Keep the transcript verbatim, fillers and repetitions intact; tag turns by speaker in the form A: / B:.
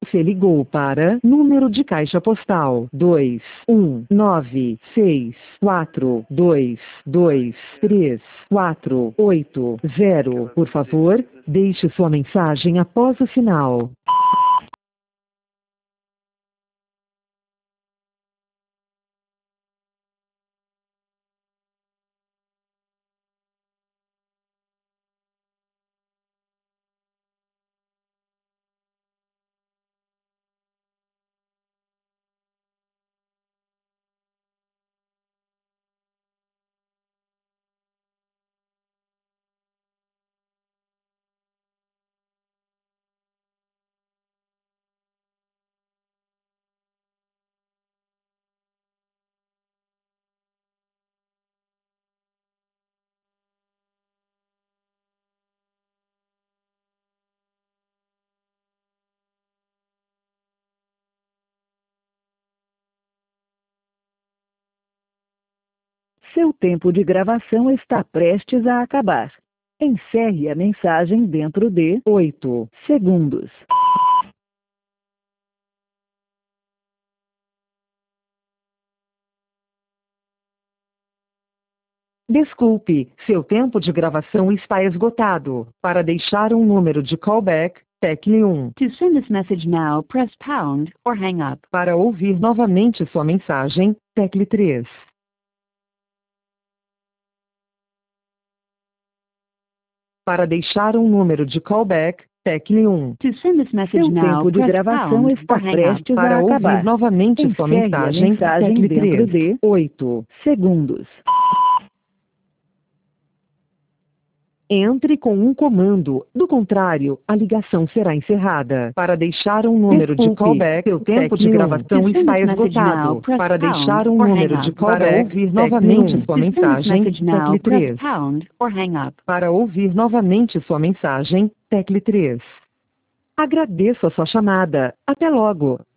A: Você ligou para número de caixa postal dois um nove seis quatro dois dois três quatro oito zero. Por favor, deixe sua mensagem após o sinal. Seu tempo de gravação está prestes a acabar. Encerre a mensagem dentro de oito segundos. Desculpe, seu tempo de gravação está esgotado. Para deixar um número de callback, tecle um.
B: To send this message now, press pound or hang up.
A: Para ouvir novamente sua mensagem, tecle três. Para deixar um número de callback, tecle um.
B: To send this message
A: Seu
B: now,
A: tempo de
B: press
A: gravação
B: pound
A: está
B: or hang up.
A: prestes
B: Para
A: a
B: ouvir
A: acabar. novamente sua
B: Encerre a
A: mensagem,
B: mensagem
A: tecle
B: dentro
A: três.
B: de
A: oito segundos. Entre com um comando, do contrário, a ligação será encerrada. Para deixar um número de
B: Desculpe,
A: callback, seu tempo de
B: tecle um.
A: gravação
B: To send
A: está
B: this message now,
A: esgotado.
B: press
A: Para deixar
B: pound
A: um
B: or
A: número
B: hang
A: de
B: up.
A: callback,
B: Para
A: ouvir
B: tecle
A: novamente
B: um.
A: sua
B: To send this
A: mensagem,
B: message now,
A: tecle
B: press
A: três.
B: pound or hang up.
A: Para ouvir novamente sua mensagem, tecle três. Agradeço a sua chamada. Até logo.